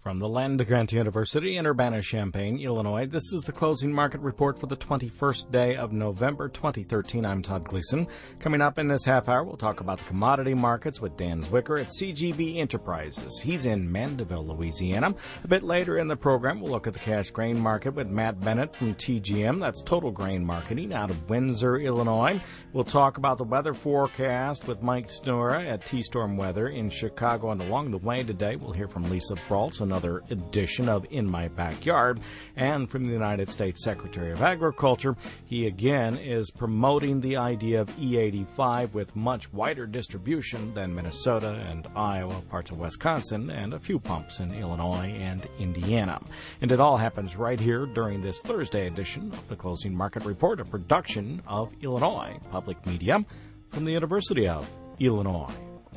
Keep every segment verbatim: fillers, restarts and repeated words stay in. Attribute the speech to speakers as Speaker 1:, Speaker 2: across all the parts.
Speaker 1: From the Land-Grant University in Urbana-Champaign, Illinois, this is the closing market report for the twenty-first day of November twenty thirteen. I'm Todd Gleason. Coming up in this half hour, we'll talk about the commodity markets with Dan Zwicker at C G B Enterprises. He's in Mandeville, Louisiana. A bit later in the program, we'll look at the cash grain market with Matt Bennett from T G M. That's Total Grain Marketing out of Windsor, Illinois. We'll talk about the weather forecast with Mike Snura at T-Storm Weather in Chicago. And along the way today, we'll hear from Lisa Braltz, another edition of In My Backyard, and from the United States Secretary of Agriculture. He again is promoting the idea of E eighty-five with much wider distribution than Minnesota and Iowa, parts of Wisconsin, and a few pumps in Illinois and Indiana. And it all happens right here during this Thursday edition of the Closing Market Report, a production of Illinois Public Media from the University of Illinois.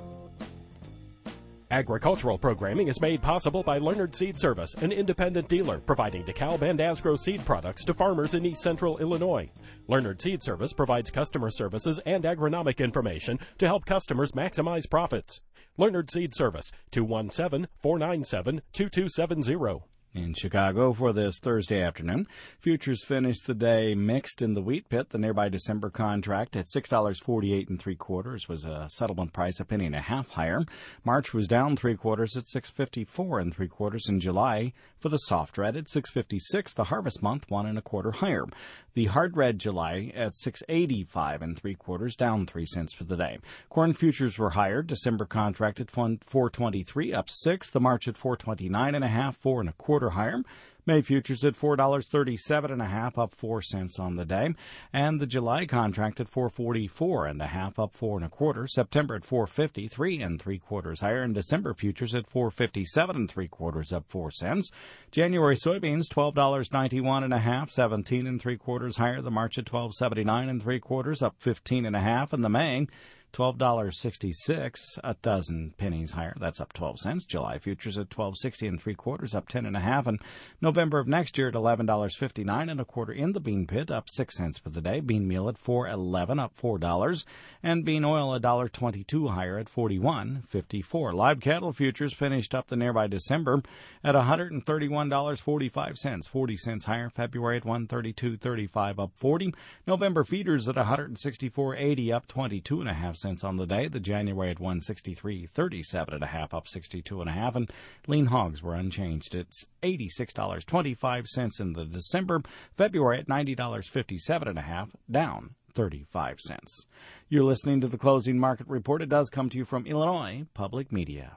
Speaker 2: Agricultural programming is made possible by Leonard Seed Service, an independent dealer providing DeKalb and Asgrow seed products to farmers in East Central Illinois. Leonard Seed Service provides customer services and agronomic information to help customers maximize profits. Leonard Seed Service, two one seven, four nine seven, two two seven zero.
Speaker 1: In Chicago for this Thursday afternoon, futures finished the day mixed in the wheat pit. The nearby December contract at six dollars and forty-eight and three quarters was a settlement price a penny and a half higher. March was down three quarters at six fifty-four and three quarters. In July for the soft red at six fifty-six. The harvest month one and a quarter higher. The hard red July at six eighty-five and three quarters, down three cents for the day. Corn futures were higher. December contract at four twenty-three, up six. The March at four twenty-nine and a half, four and a quarter higher. May futures at four dollars and thirty-seven and a half, up four cents on the day. And the July contract at four forty-four and a half, up four and a quarter. September at four fifty-three and three quarters higher. And December futures at four fifty-seven and three quarters, up four cents. January soybeans twelve dollars and ninety-one and a half, seventeen and three quarters higher. The March at twelve seventy-nine and three quarters, up fifteen and a half. And the May twelve dollars and sixty-six, a dozen pennies higher. That's up twelve cents. July futures at twelve sixty and three quarters, up ten and a half. And November of next year at eleven dollars and fifty-nine and a quarter in the bean pit, up six cents for the day. Bean meal at four eleven, up four dollars. And bean oil a dollar twenty-two higher at forty-one fifty-four. Live cattle futures finished up the nearby December at one hundred thirty-one dollars and forty-five cents, forty cents higher. February at one thirty-two thirty-five, up forty. November feeders at one hundred sixty-four eighty, up twenty-two and a half cents on the day. The January at one sixty-three thirty-seven and a half, up sixty-two and a half. And lean hogs were unchanged. It's eighty-six dollars and twenty-five cents in the December. February at ninety dollars and fifty-seven and a half, down thirty-five cents. You're listening to the Closing Market Report. It does come to you from Illinois Public Media.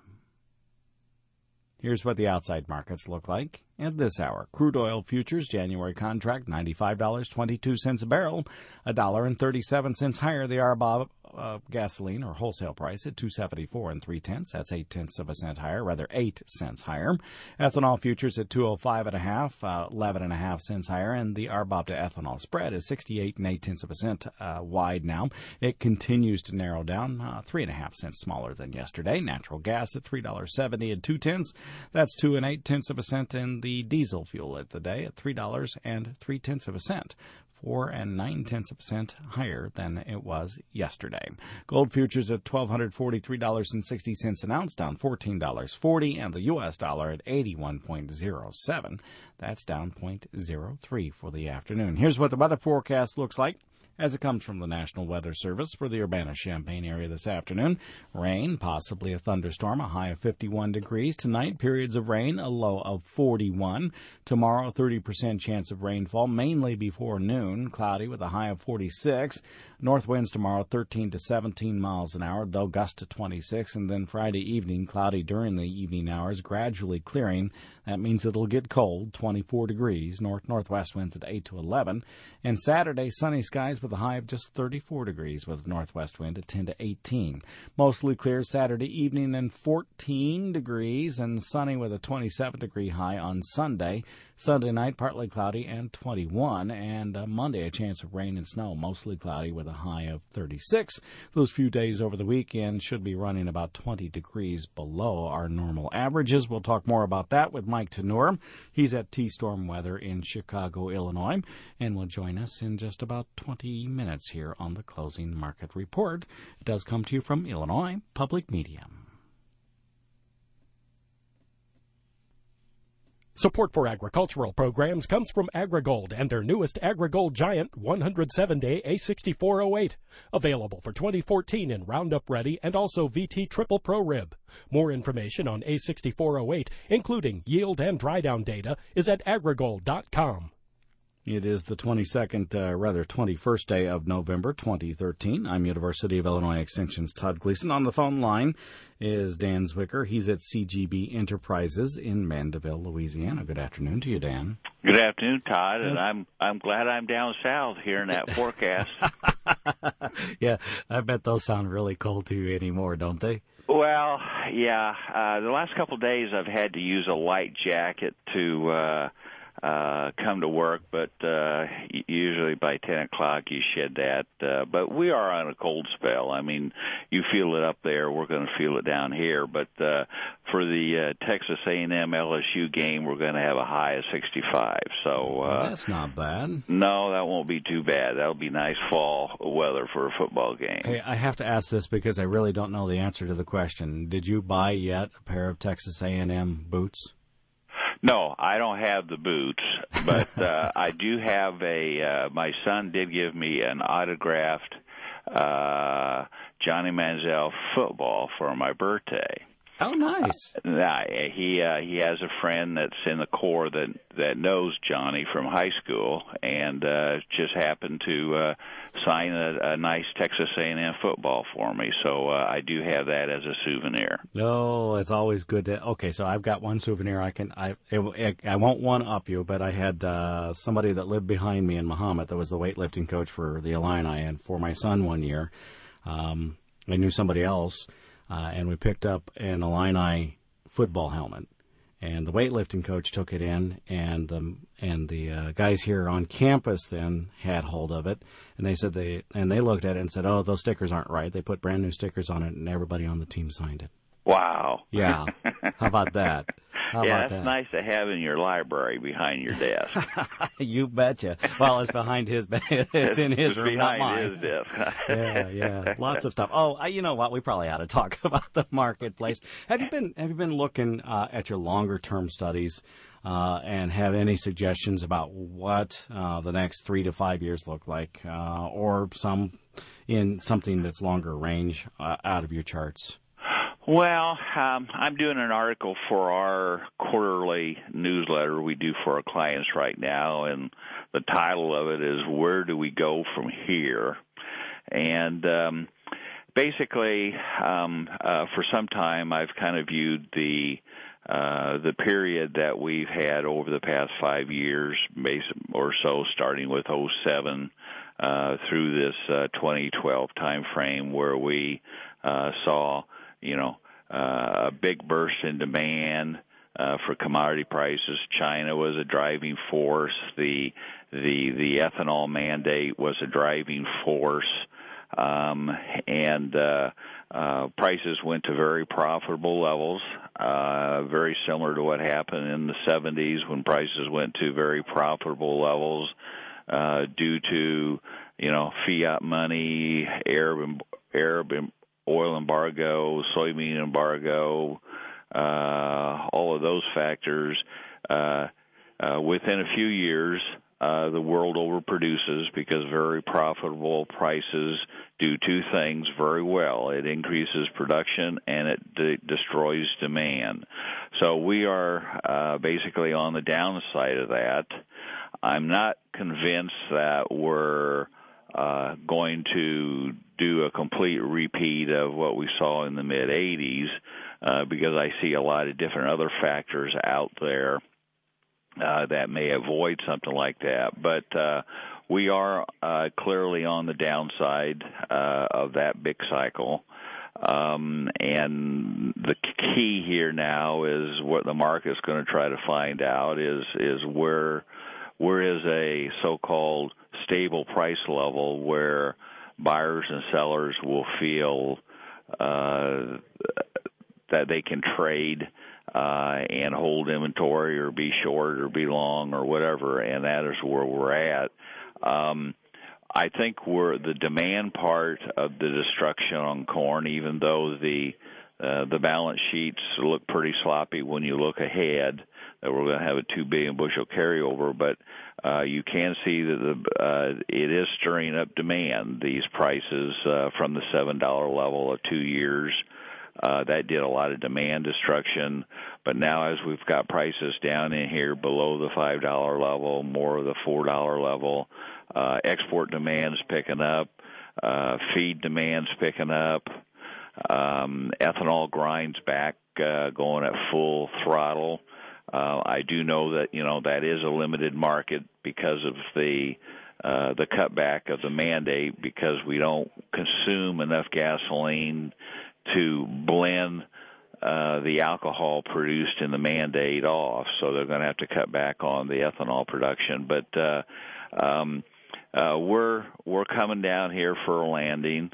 Speaker 1: Here's what the outside markets look like at this hour. Crude oil futures, January contract, ninety-five dollars and twenty-two cents a barrel, a dollar and thirty-seven cents higher. The R B O B uh, gasoline or wholesale price at two seventy-four and three tenths. That's eight tenths of a cent higher, rather eight cents higher. Ethanol futures at two oh five and a half, uh, eleven and a half cents higher, and the R B O B to ethanol spread is sixty-eight and eight tenths of a cent uh, wide now. It continues to narrow down, uh, three and a half cents smaller than yesterday. Natural gas at three dollars and seventy and two tenths. That's two and eight tenths of a cent in the diesel fuel at the day at three dollars and three tenths of a cent. Four and nine tenths of a cent higher than it was yesterday. Gold futures at one thousand two hundred forty-three dollars and sixty cents an ounce, down fourteen dollars and forty cents, and the U S dollar at eighty-one point oh seven. That's down zero point zero three for the afternoon. Here's what the weather forecast looks like as it comes from the National Weather Service for the Urbana-Champaign area this afternoon. Rain, possibly a thunderstorm, a high of fifty-one degrees. Tonight, periods of rain, a low of forty-one. Tomorrow, thirty percent chance of rainfall, mainly before noon. Cloudy with a high of forty-six. North winds tomorrow, thirteen to seventeen miles an hour, though gust to twenty-six. And then Friday evening, cloudy during the evening hours, gradually clearing. That means it'll get cold, twenty-four degrees. North-northwest winds at eight to eleven. And Saturday, sunny skies with a high of just thirty-four degrees with northwest wind at ten to eighteen. Mostly clear Saturday evening and fourteen degrees, and sunny with a twenty-seven degree high on Sunday. Sunday night, partly cloudy and twenty-one, and uh, Monday, a chance of rain and snow, mostly cloudy with a high of thirty-six. Those few days over the weekend should be running about twenty degrees below our normal averages. We'll talk more about that with Mike Snura. He's at T-Storm Weather in Chicago, Illinois, and will join us in just about twenty minutes here on the Closing Market Report. It does come to you from Illinois Public Media.
Speaker 2: Support for agricultural programs comes from AgriGold and their newest AgriGold Giant one hundred seven day A sixty-four oh eight. Available for twenty fourteen in Roundup Ready and also V T Triple Pro Rib. More information on A sixty-four oh eight, including yield and dry down data, is at agrigold dot com.
Speaker 1: It is the twenty-second, uh, rather twenty-first day of November, twenty thirteen. I'm University of Illinois Extension's Todd Gleason. On the phone line is Dan Zwicker. He's at C G B Enterprises in Mandeville, Louisiana. Good afternoon to you, Dan.
Speaker 3: Good afternoon, Todd, and I'm I'm glad I'm down south hearing that forecast.
Speaker 1: Yeah, I bet those sound really cold to you anymore, don't they?
Speaker 3: Well, yeah. Uh, the last couple of days I've had to use a light jacket to uh, uh, come to work, but uh, usually by ten o'clock you shed that. Uh, but we are on a cold spell. I mean, you feel it up there. We're going to feel it down here. But uh, for the uh, Texas A and M L S U game, we're going to have a high of sixty-five. So uh,
Speaker 1: that's not bad.
Speaker 3: No, that won't be too bad. That'll be nice fall weather for a football game.
Speaker 1: Hey, I have to ask this because I really don't know the answer to the question. Did you buy yet a pair of Texas A and M boots?
Speaker 3: No, I don't have the boots, but uh, I do have a. Uh, my son did give me an autographed uh, Johnny Manziel football for my birthday.
Speaker 1: Oh, nice.
Speaker 3: Uh, he uh, he has a friend that's in the Corps that that knows Johnny from high school, and uh, just happened to uh, sign a, a nice Texas A and M football for me. So uh, I do have that as a souvenir.
Speaker 1: No, it's always good to. Okay, so I've got one souvenir. I can. I it, I won't one up you, but I had uh, somebody that lived behind me in Mahomet that was the weightlifting coach for the Illini, and for my son one year, um, I knew somebody else. Uh, and we picked up an Illini football helmet, and the weightlifting coach took it in, and the and the uh, guys here on campus then had hold of it, and they said they and they looked at it and said, "Oh, those stickers aren't right." They put brand new stickers on it, and everybody on the team signed it.
Speaker 3: Wow!
Speaker 1: Yeah, how about that? How
Speaker 3: yeah,
Speaker 1: about
Speaker 3: that's
Speaker 1: that?
Speaker 3: nice to have in your library behind your desk.
Speaker 1: You betcha. Well, it's behind his. It's in his
Speaker 3: it's
Speaker 1: room, not
Speaker 3: behind
Speaker 1: mine.
Speaker 3: his desk.
Speaker 1: Yeah, yeah, lots of stuff. Oh, I, you know what? We probably ought to talk about the marketplace. Have you been Have you been looking uh, at your longer term studies uh, and have any suggestions about what uh, the next three to five years look like, uh, or some in something that's longer range uh, out of your charts?
Speaker 3: Well, um, I'm doing an article for our quarterly newsletter we do for our clients right now, and the title of it is "Where Do We Go From Here?" And um, basically, um, uh, for some time, I've kind of viewed the uh, the period that we've had over the past five years or so, starting with oh seven uh, through this uh, twenty twelve time frame, where we uh, saw you know, uh, a big burst in demand uh, for commodity prices. China was a driving force. The the the ethanol mandate was a driving force, um, and uh, uh, prices went to very profitable levels, uh, very similar to what happened in the seventies when prices went to very profitable levels uh, due to you know fiat money, Arab Arab. oil embargo, soybean embargo, uh, all of those factors. Uh, uh, within a few years, uh, the world overproduces because very profitable prices do two things very well. It increases production and it de- destroys demand. So we are uh, basically on the downside of that. I'm not convinced that we're Uh, going to do a complete repeat of what we saw in the mid-eighties uh, because I see a lot of different other factors out there uh, that may avoid something like that. But uh, we are uh, clearly on the downside uh, of that big cycle. Um, and the key here now is what the market is going to try to find out is is where where is a so-called stable price level where buyers and sellers will feel uh, that they can trade uh, and hold inventory or be short or be long or whatever, and that is where we're at. Um, I think we're the demand part of the destruction on corn, even though the uh, the balance sheets look pretty sloppy when you look ahead, that we're going to have a two billion bushel carryover, but uh, you can see that the, uh, it is stirring up demand, these prices uh, from the seven dollar level of two years. Uh, that did a lot of demand destruction, but now as we've got prices down in here below the five dollar level, more of the four dollar level, uh, export demand's picking up, uh, feed demand's picking up, um, ethanol grinds back, uh, going at full throttle. Uh, I do know that, you know, that is a limited market because of the uh, the cutback of the mandate, because we don't consume enough gasoline to blend uh, the alcohol produced in the mandate off. So they're going to have to cut back on the ethanol production. But uh, um, uh, we're we're coming down here for a landing,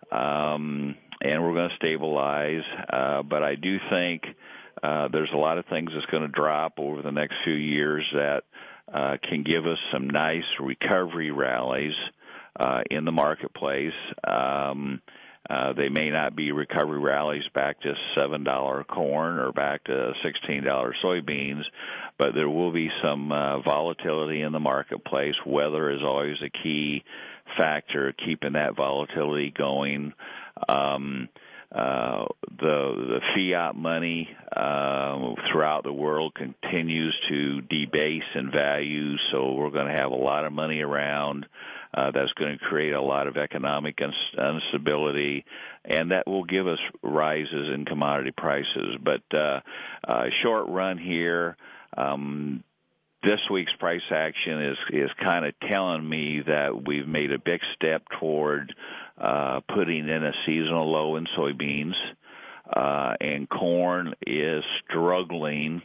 Speaker 3: um, and we're going to stabilize. Uh, but I do think Uh, there's a lot of things that's going to drop over the next few years that uh, can give us some nice recovery rallies uh, in the marketplace. Um, uh, they may not be recovery rallies back to seven dollar corn or back to sixteen dollar soybeans, but there will be some uh, volatility in the marketplace. Weather is always a key factor, keeping that volatility going. Um, Uh, the the fiat money uh, throughout the world continues to debase in value, so we're going to have a lot of money around. Uh, that's going to create a lot of economic instability, and that will give us rises in commodity prices. But uh, uh, short run here, um, this week's price action is is kind of telling me that we've made a big step toward uh, putting in a seasonal low in soybeans, uh, and corn is struggling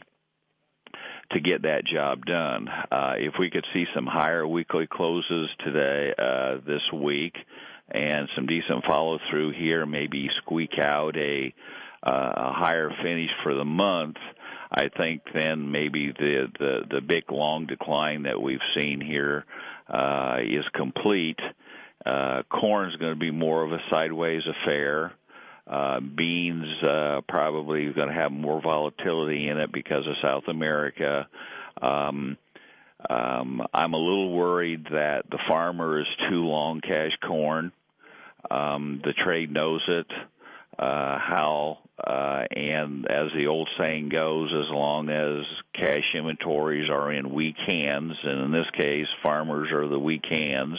Speaker 3: to get that job done. Uh, if we could see some higher weekly closes today, uh, this week, and some decent follow through here, maybe squeak out a, uh, a higher finish for the month, I think then maybe the, the, the big long decline that we've seen here uh, is complete. Uh, corn is going to be more of a sideways affair. Uh, beans uh, probably going to have more volatility in it because of South America. Um, um, I'm a little worried that the farmer is too long cash corn. Um, the trade knows it. Uh, how uh, and as the old saying goes, as long as cash inventories are in weak hands, and in this case, farmers are the weak hands,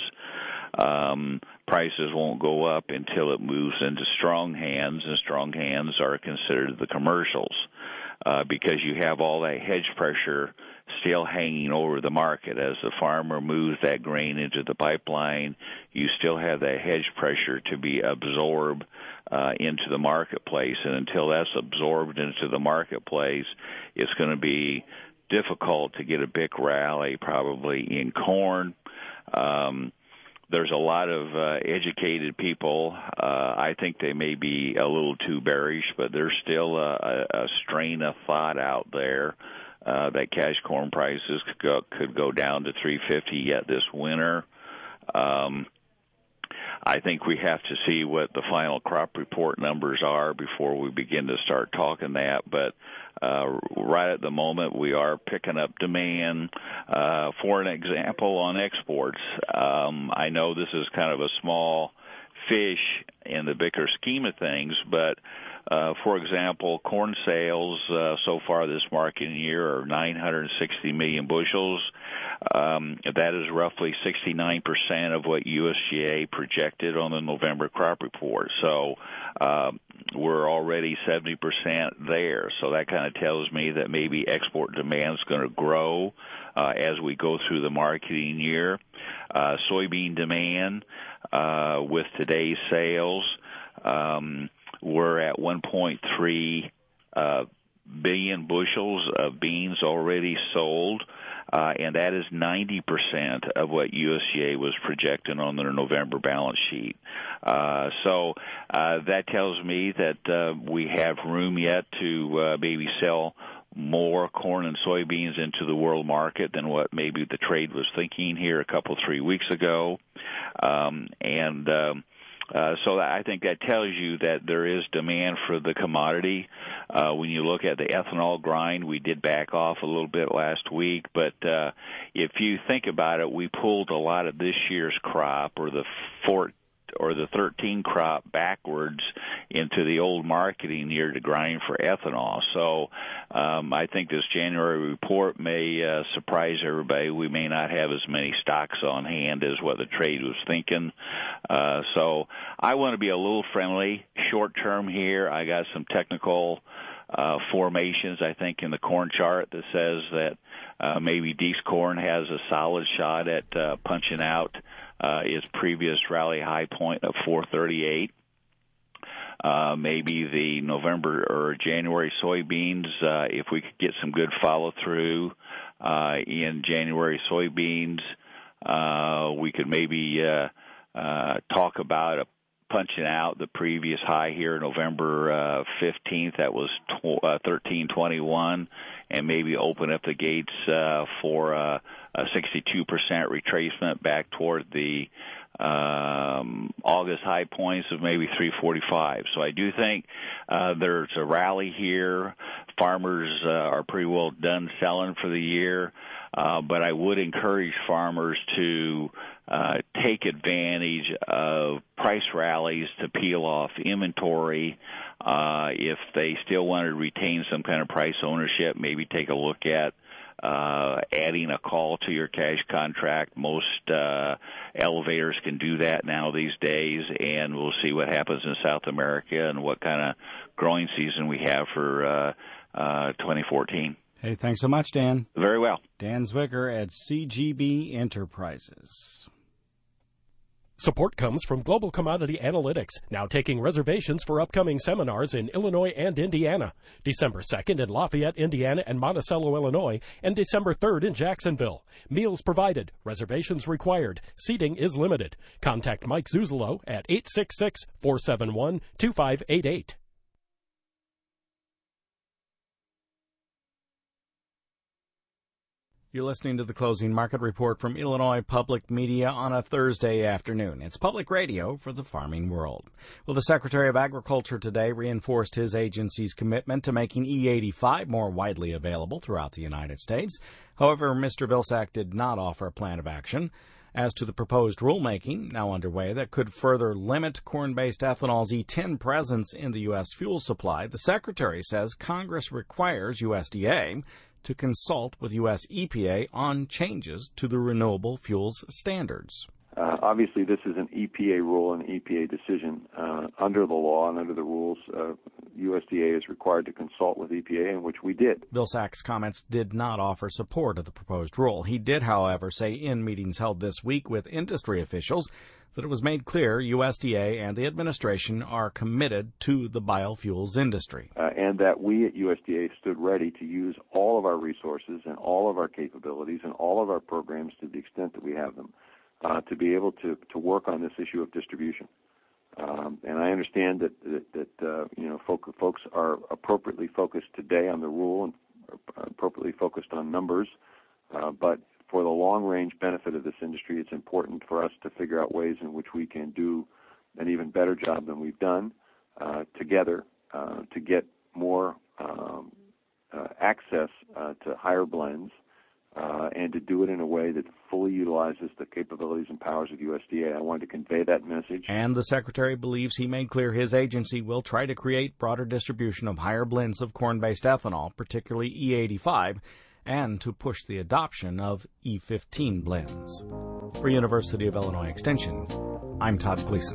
Speaker 3: um, prices won't go up until it moves into strong hands, and strong hands are considered the commercials, uh, because you have all that hedge pressure still hanging over the market. As the farmer moves that grain into the pipeline, you still have that hedge pressure to be absorbed uh, into the marketplace. And until that's absorbed into the marketplace, it's going to be difficult to get a big rally probably in corn. Um, there's a lot of uh, educated people. Uh, I think they may be a little too bearish, but there's still a, a strain of thought out there Uh, that cash corn prices could go, could go down to three fifty yet this winter. Um, I think we have to see what the final crop report numbers are before we begin to start talking that. But uh, right at the moment, we are picking up demand. Uh, for an example, on exports, um, I know this is kind of a small fish in the bigger scheme of things, but Uh, for example, corn sales uh, so far this marketing year are nine hundred sixty million bushels. Um, that is roughly sixty-nine percent of what U S D A projected on the November crop report. So uh, we're already seventy percent there. So that kind of tells me that maybe export demand is going to grow uh, as we go through the marketing year. Uh, soybean demand uh, with today's sales, um, we're at one point three uh, billion bushels of beans already sold, uh, and that is ninety percent of what U S D A was projecting on their November balance sheet. Uh, so uh, that tells me that uh, we have room yet to uh, maybe sell more corn and soybeans into the world market than what maybe the trade was thinking here a couple, three weeks ago. Um, and um, Uh, so I think that tells you that there is demand for the commodity. Uh, when you look at the ethanol grind, we did back off a little bit last week, but uh, if you think about it, we pulled a lot of this year's crop or the four or the thirteen crop backwards into the old marketing year to grind for ethanol. So um, I think this January report may uh, surprise everybody. We may not have as many stocks on hand as what the trade was thinking. Uh, so I want to be a little friendly short term here. I got some technical uh, formations, I think, in the corn chart that says that uh, maybe Dees corn has a solid shot at uh, punching out Uh, its previous rally high point of four thirty-eight. Uh, maybe the November or January soybeans, uh, if we could get some good follow-through uh, in January soybeans, uh, we could maybe uh, uh, talk about a punching out the previous high here, November uh, fifteenth. That was tw- uh, thirteen twenty-one, and maybe open up the gates uh, for uh, a sixty-two percent retracement back toward the um, August high points of maybe three forty-five. So I do think uh, there's a rally here. Farmers uh, are pretty well done selling for the year, uh, but I would encourage farmers to uh, take advantage of price rallies to peel off inventory. Uh, if they still want to retain some kind of price ownership, maybe take a look at Uh, adding a call to your cash contract. Most uh, elevators can do that now these days, and we'll see what happens in South America and what kind of growing season we have for uh, uh, twenty fourteen.
Speaker 1: Hey, thanks so much, Dan.
Speaker 3: Very well.
Speaker 1: Dan Zwicker at C G B Enterprises.
Speaker 2: Support comes from Global Commodity Analytics, now taking reservations for upcoming seminars in Illinois and Indiana. December second in Lafayette, Indiana and Monticello, Illinois, and December third in Jacksonville. Meals provided. Reservations required. Seating is limited. Contact Mike Zuzolo at eight six six, four seven one, two five eight eight.
Speaker 1: You're listening to the Closing Market Report from Illinois Public Media on a Thursday afternoon. It's public radio for the farming world. Well, the Secretary of Agriculture today reinforced his agency's commitment to making E eighty-five more widely available throughout the United States. However, Mister Vilsack did not offer a plan of action. As to the proposed rulemaking now underway that could further limit corn-based ethanol's E ten presence in the U S fuel supply, the Secretary says Congress requires U S D A to consult with U S E P A on changes to the renewable fuels standards.
Speaker 4: Uh, obviously, this is an E P A rule and E P A decision. Uh, under the law and under the rules, uh, U S D A is required to consult with E P A, in which we did.
Speaker 1: Vilsack's comments did not offer support of the proposed rule. He did, however, say in meetings held this week with industry officials that it was made clear U S D A and the administration are committed to the biofuels industry.
Speaker 4: Uh, and that we at U S D A stood ready to use all of our resources and all of our capabilities and all of our programs to the extent that we have them uh, to be able to, to work on this issue of distribution. Um, and I understand that, that, that uh, you know, folk, folks are appropriately focused today on the rule and appropriately focused on numbers, uh, but for the long-range benefit of this industry, it's important for us to figure out ways in which we can do an even better job than we've done uh, together uh, to get more um, uh, access uh, to higher blends uh, and to do it in a way that fully utilizes the capabilities and powers of U S D A. I wanted to convey that message.
Speaker 1: And the Secretary believes he made clear his agency will try to create broader distribution of higher blends of corn-based ethanol, particularly E eighty-five, and to push the adoption of E fifteen blends. For University of Illinois Extension, I'm Todd Gleason.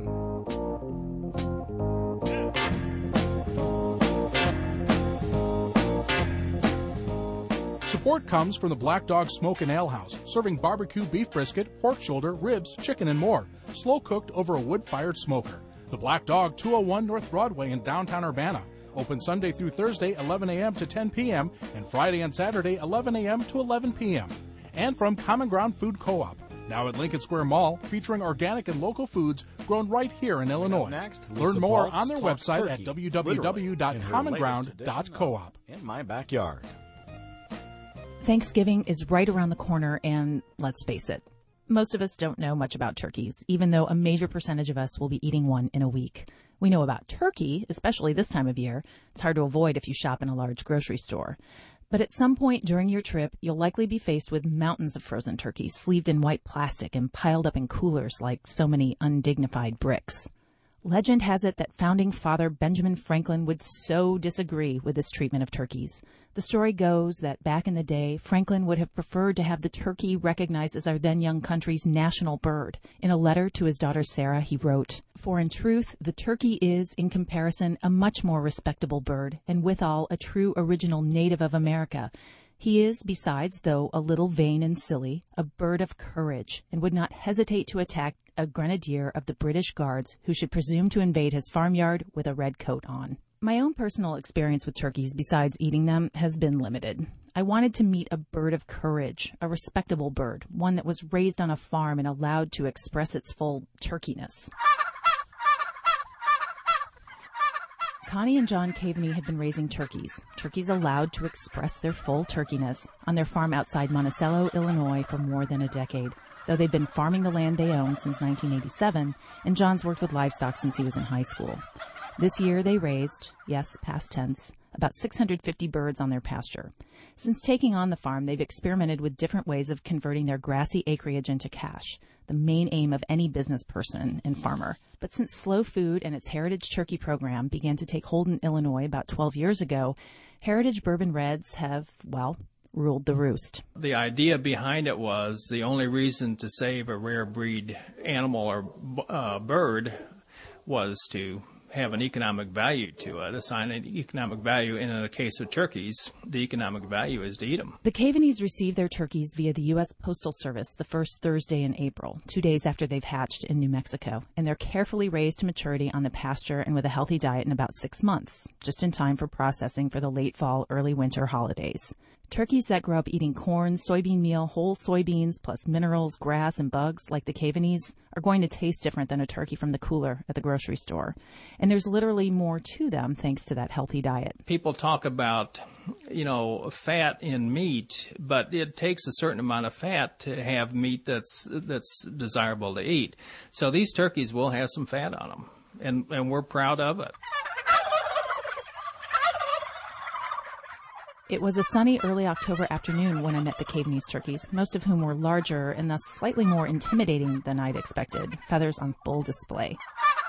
Speaker 5: Support comes from the Black Dog Smoke and Ale House, serving barbecue beef brisket, pork shoulder, ribs, chicken, and more, slow-cooked over a wood-fired smoker. The Black Dog, two oh one North Broadway in downtown Urbana. Open Sunday through Thursday, eleven a.m. to ten p.m., and Friday and Saturday, eleven a.m. to eleven p.m. And from Common Ground Food Co-op, now at Lincoln Square Mall, featuring organic and local foods grown right here in Illinois.
Speaker 1: Next,
Speaker 5: Learn more
Speaker 1: Baltz
Speaker 5: on their website
Speaker 1: turkey,
Speaker 5: at w w w dot common ground dot coop.
Speaker 1: In my backyard.
Speaker 6: Thanksgiving is right around the corner, and let's face it, Most of us don't know much about turkeys, even though a major percentage of us will be eating one in a week. We know about turkey, especially this time of year. It's hard to avoid if you shop in a large grocery store. But at some point during your trip, you'll likely be faced with mountains of frozen turkey, sleeved in white plastic and piled up in coolers like so many undignified bricks. Legend has it that founding father Benjamin Franklin would so disagree with this treatment of turkeys. The story goes that back in the day, Franklin would have preferred to have the turkey recognized as our then young country's national bird. In a letter to his daughter Sarah, he wrote, "For in truth, the turkey is, in comparison, a much more respectable bird, and withal a true original native of America. He is, besides, though a little vain and silly, a bird of courage, and would not hesitate to attack a grenadier of the British Guards who should presume to invade his farmyard with a red coat on." My own personal experience with turkeys, besides eating them, has been limited. I wanted to meet a bird of courage, a respectable bird, one that was raised on a farm and allowed to express its full turkeyness. Connie and John Caveney had been raising turkeys, turkeys allowed to express their full turkeyness, on their farm outside Monticello, Illinois, for more than a decade. Though they've been farming the land they own since nineteen eighty-seven, and John's worked with livestock since he was in high school. This year they raised, yes, past tense, about six hundred fifty birds on their pasture. Since taking on the farm, they've experimented with different ways of converting their grassy acreage into cash, the main aim of any business person and farmer. But since Slow Food and its Heritage Turkey program began to take hold in Illinois about twelve years ago, Heritage Bourbon Reds have, well, ruled the roost.
Speaker 7: The idea behind it was the only reason to save a rare breed animal or uh, bird was to have an economic value to it, assign an economic value. And in the case of turkeys, the economic value is to eat them.
Speaker 6: The Caveneys receive their turkeys via the U S Postal Service the first Thursday in April, two days after they've hatched in New Mexico. And they're carefully raised to maturity on the pasture and with a healthy diet in about six months, just in time for processing for the late fall, early winter holidays. Turkeys that grow up eating corn, soybean meal, whole soybeans, plus minerals, grass, and bugs like the Caveneys are going to taste different than a turkey from the cooler at the grocery store. And there's literally more to them thanks to that healthy diet.
Speaker 7: People talk about, you know, fat in meat, but it takes a certain amount of fat to have meat that's that's desirable to eat. So these turkeys will have some fat on them, and, and we're proud of it.
Speaker 6: It was a sunny early October afternoon when I met the Caveney's turkeys, most of whom were larger and thus slightly more intimidating than I'd expected, feathers on full display.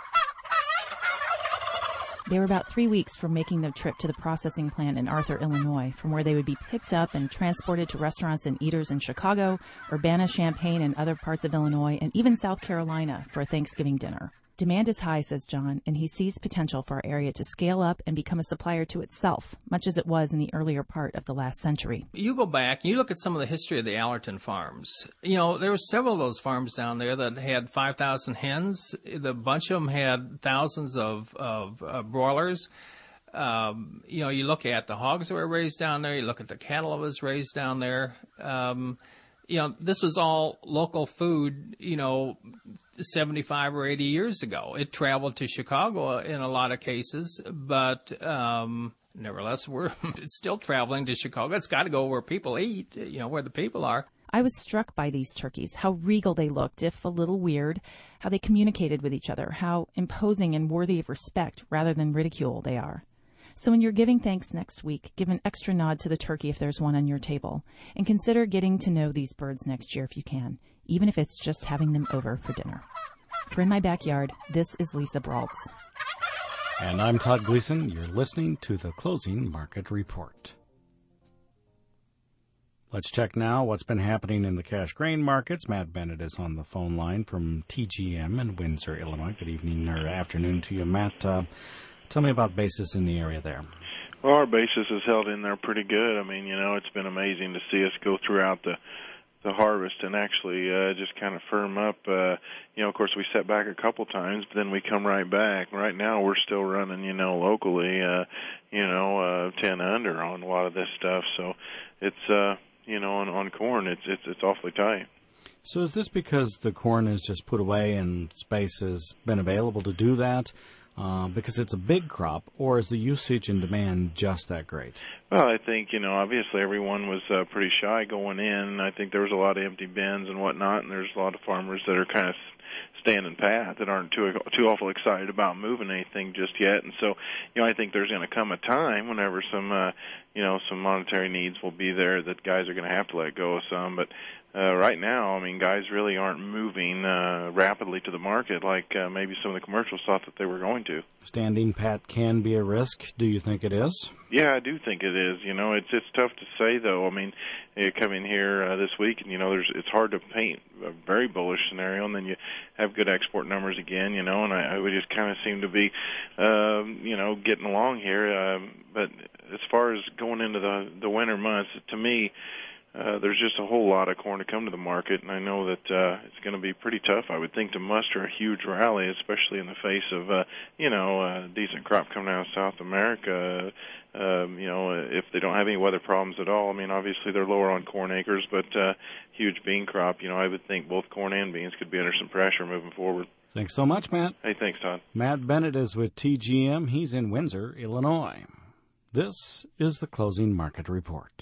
Speaker 6: They were about three weeks from making their trip to the processing plant in Arthur, Illinois, from where they would be picked up and transported to restaurants and eaters in Chicago, Urbana-Champaign, and other parts of Illinois, and even South Carolina for a Thanksgiving dinner. Demand is high, says John, and he sees potential for our area to scale up and become a supplier to itself, much as it was in the earlier part of the last century.
Speaker 7: You go back and you look at some of the history of the Allerton farms. You know, there were several of those farms down there that had five thousand hens. The bunch of them had thousands of, of uh, broilers. Um, you know, you look at the hogs that were raised down there. You look at the cattle that was raised down there. Um, you know, this was all local food, you know, seventy-five or eighty years ago. It traveled to Chicago in a lot of cases, but um, nevertheless, we're still traveling to Chicago. It's got to go where people eat, you know, where the people are.
Speaker 6: I was struck by these turkeys, how regal they looked, if a little weird, how they communicated with each other, how imposing and worthy of respect rather than ridicule they are. So when you're giving thanks next week, give an extra nod to the turkey if there's one on your table, and consider getting to know these birds next year if you can, even if it's just having them over for dinner. For In My Backyard, this is Lisa Braultz.
Speaker 1: And I'm Todd Gleason. You're listening to the Closing Market Report. Let's check now what's been happening in the cash grain markets. Matt Bennett is on the phone line from T G M in Windsor, Illinois. Good evening or afternoon to you, Matt. Uh, tell me about basis in the area there.
Speaker 8: Well, our basis is held in there pretty good. I mean, you know, it's been amazing to see us go throughout the the harvest and actually uh, just kind of firm up. Uh, you know, of course, we set back a couple times, but then we come right back. Right now, we're still running, you know, locally, uh, you know, uh, ten under on a lot of this stuff. So it's, uh, you know, on, on corn, it's, it's it's awfully tight.
Speaker 1: So is this because the corn is just put away and space has been available to do that? Uh, because it's a big crop, or is the usage and demand just that great?
Speaker 8: Well, I think, you know, obviously everyone was uh, pretty shy going in. I think there was a lot of empty bins and whatnot, and there's a lot of farmers that are kind of standing pat that aren't too too awful excited about moving anything just yet. And so, you know, I think there's going to come a time whenever some, uh, you know, some monetary needs will be there that guys are going to have to let go of some. But uh, right now, I mean, guys really aren't moving uh, rapidly to the market like uh, maybe some of the commercials thought that they were going to.
Speaker 1: Standing pat can be a risk. Do you think it is?
Speaker 8: Yeah, I do think it is. You know, it's it's tough to say though. I mean, you come in here uh, this week, and you know, there's it's hard to paint a very bullish scenario, and then you have good export numbers again. You know, and I, I would just kind of seem to be, um, you know, getting along here. Um, but as far as going into the the winter months, to me, uh, there's just a whole lot of corn to come to the market, and I know that uh, it's going to be pretty tough, I would think, to muster a huge rally, especially in the face of, uh, you know, a decent crop coming out of South America. Um, you know, if they don't have any weather problems at all, I mean, obviously they're lower on corn acres, but uh, huge bean crop, you know, I would think both corn and beans could be under some pressure moving forward.
Speaker 1: Thanks so much, Matt.
Speaker 8: Hey, thanks, Todd.
Speaker 1: Matt Bennett is with T G M. He's in Windsor, Illinois. This is the Closing Market Report.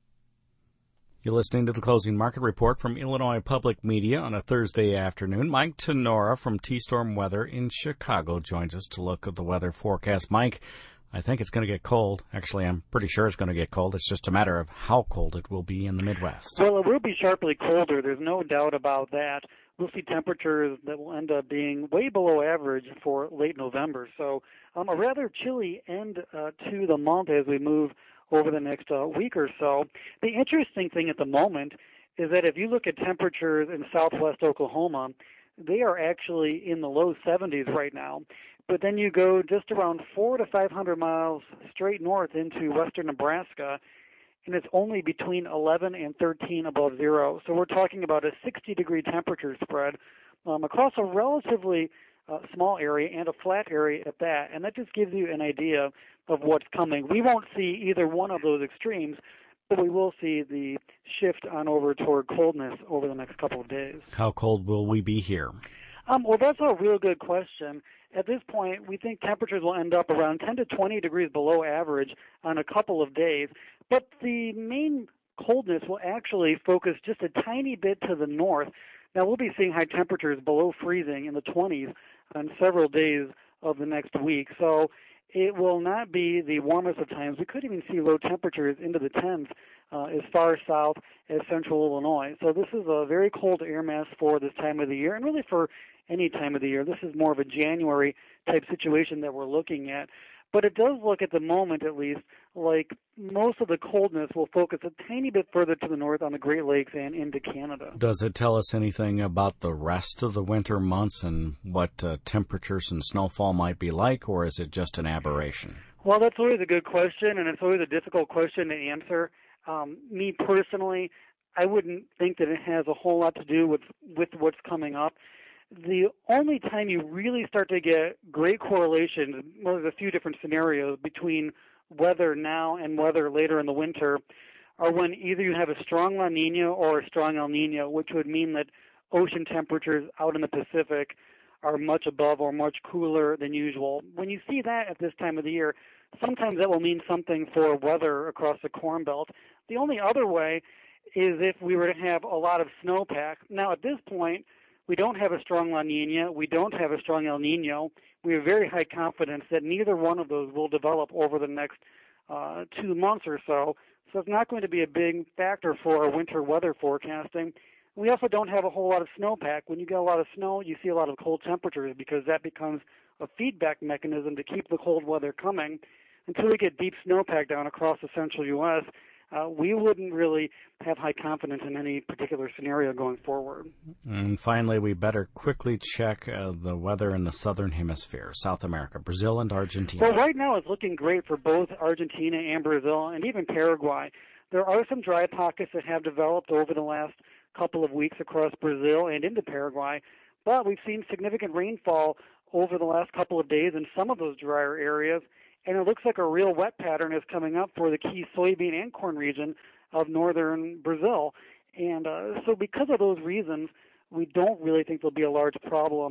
Speaker 1: You're listening to the Closing Market Report from Illinois Public Media on a Thursday afternoon. Mike Tenora from T-Storm Weather in Chicago joins us to look at the weather forecast. Mike, I think it's going to get cold. Actually, I'm pretty sure it's going to get cold. It's just a matter of how cold it will be in the Midwest.
Speaker 9: Well, it will be sharply colder. There's no doubt about that. We'll see temperatures that will end up being way below average for late November. So um, a rather chilly end uh, to the month as we move over the next uh, week or so. The interesting thing at the moment is that if you look at temperatures in southwest Oklahoma, they are actually in the low seventies right now. But then you go just around four to five hundred miles straight north into western Nebraska, and it's only between eleven and thirteen above zero. So we're talking about a sixty-degree temperature spread um, across a relatively uh, small area and a flat area at that. And that just gives you an idea of what's coming. We won't see either one of those extremes, but we will see the shift on over toward coldness over the next couple of days.
Speaker 1: How cold will we be here?
Speaker 9: Um, well, that's a real good question. At this point, we think temperatures will end up around ten to twenty degrees below average on a couple of days. But the main coldness will actually focus just a tiny bit to the north. Now, we'll be seeing high temperatures below freezing in the twenties on several days of the next week. So it will not be the warmest of times. We could even see low temperatures into the tens uh, as far south as central Illinois. So this is a very cold air mass for this time of the year, and really for any time of the year. This is more of a January type situation that we're looking at. But it does look, at the moment at least, like most of the coldness will focus a tiny bit further to the north on the Great Lakes and into Canada.
Speaker 1: Does it tell us anything about the rest of the winter months and what uh, temperatures and snowfall might be like, or is it just an aberration?
Speaker 9: Well, that's always a good question, and it's always a difficult question to answer. Um, me personally, I wouldn't think that it has a whole lot to do with, with what's coming up. The only time you really start to get great correlation, well, there's a few different scenarios between weather now and weather later in the winter, are when either you have a strong La Nina or a strong El Nino, which would mean that ocean temperatures out in the Pacific are much above or much cooler than usual. When you see that at this time of the year, sometimes that will mean something for weather across the Corn Belt. The only other way is if we were to have a lot of snowpack. Now, at this point, we don't have a strong La Nina. We don't have a strong El Nino. We have very high confidence that neither one of those will develop over the next uh, two months or so. So it's not going to be a big factor for our winter weather forecasting. We also don't have a whole lot of snowpack. When you get a lot of snow, you see a lot of cold temperatures because that becomes a feedback mechanism to keep the cold weather coming. Until we get deep snowpack down across the central U S, Uh, we wouldn't really have high confidence in any particular scenario going forward.
Speaker 1: And finally, we better quickly check uh, the weather in the southern hemisphere, South America, Brazil and Argentina.
Speaker 9: Well, right now it's looking great for both Argentina and Brazil and even Paraguay. There are some dry pockets that have developed over the last couple of weeks across Brazil and into Paraguay, but we've seen significant rainfall over the last couple of days in some of those drier areas. And it looks like a real wet pattern is coming up for the key soybean and corn region of northern Brazil. And uh, so because of those reasons, we don't really think there'll be a large problem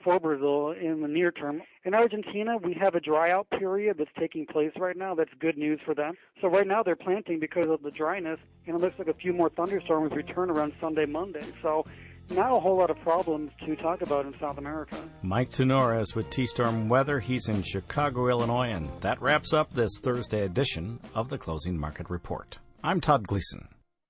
Speaker 9: for Brazil in the near term. In Argentina, we have a dry-out period that's taking place right now. That's good news for them. So right now they're planting because of the dryness, and it looks like a few more thunderstorms return around Sunday, Monday. So not a whole lot of problems to talk about in South America.
Speaker 1: Mike Tenores with T-Storm Weather. He's in Chicago, Illinois, and that wraps up this Thursday edition of the Closing Market Report. I'm Todd Gleason.